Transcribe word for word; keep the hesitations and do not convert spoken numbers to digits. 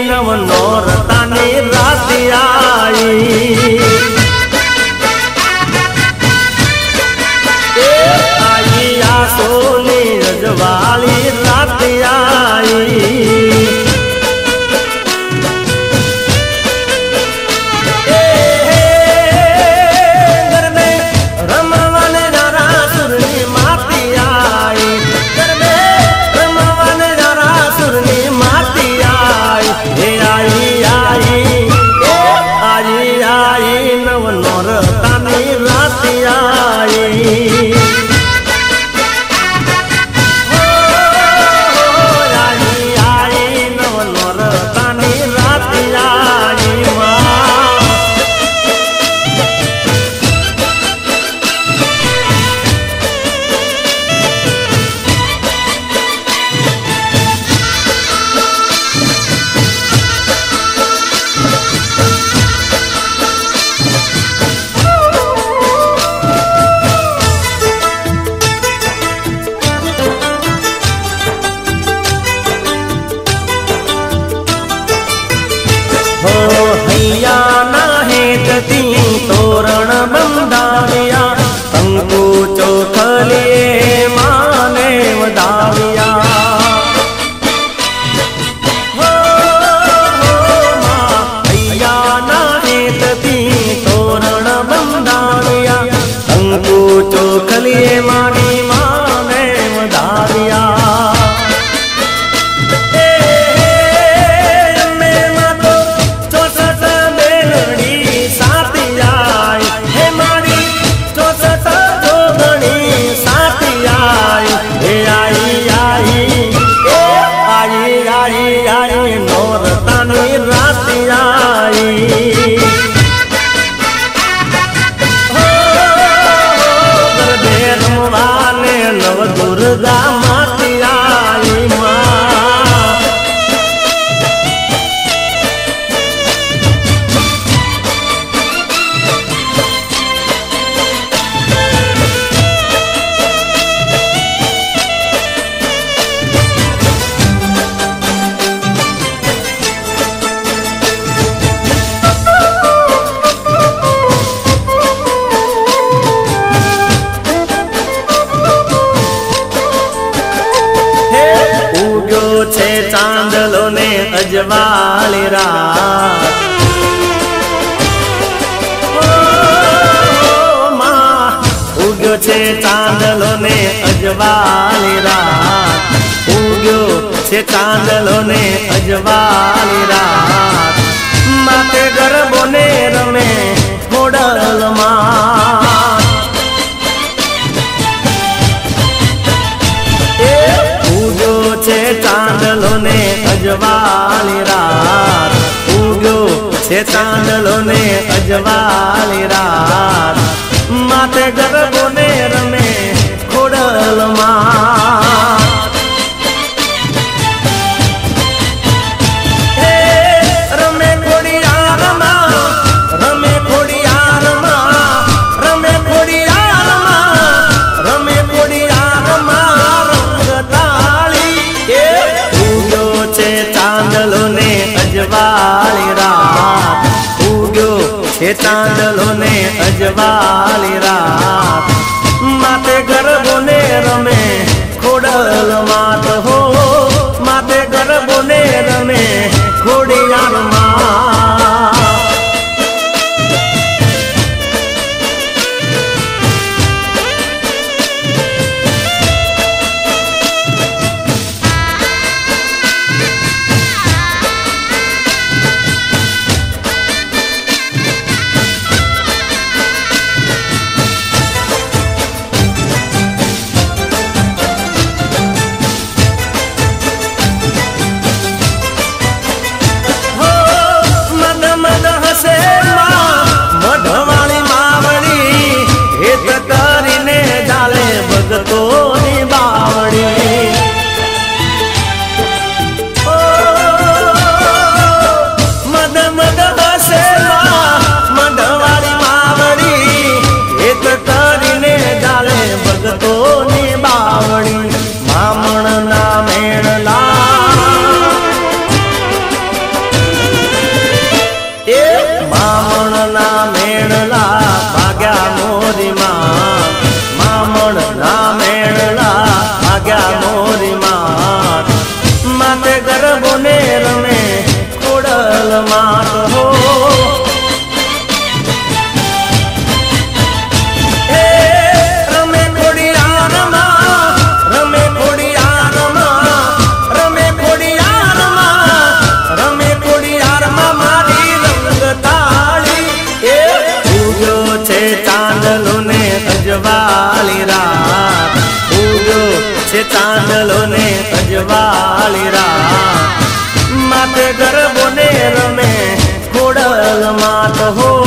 नव नौरतानी रात आई आई आसोनी रजवाली रात आई तोरण बंधाविया कंकु चोखले माने वधाविया हो भैया ना हेतती तोरण बंधाविया कंकु चोखले मानी माने वधाविया दुर्गा माती आई माँ छे चांदलो ने अजवाली रात ओ माँ उग्यो छे चांदलो ने अजवाली रात उग्यो छे चांदलो ने अजवाली रात माते गरबो ने रमे खोडल माँ चांदलो ने अजवाली रात उग्यो छे चांदलो ने अजवाली रात माते गरबो ने रमे खोडल माँ रमे खोडियार माँ रमे खोडियार माँ रमे खोडियार माँ रमे खोडियार माँ चांदलो ने अजवाली रात उग्यो छे चांदलो ने अजवाली रात माते गरबो ने रमे खोडल मात हो माते गरबो ने रमे खोडियार माँ हो मात हो अजवाली रात उगो छे चांदलो ने अजवाली रात माते गरबो ने रमे खोड़ल मात हो।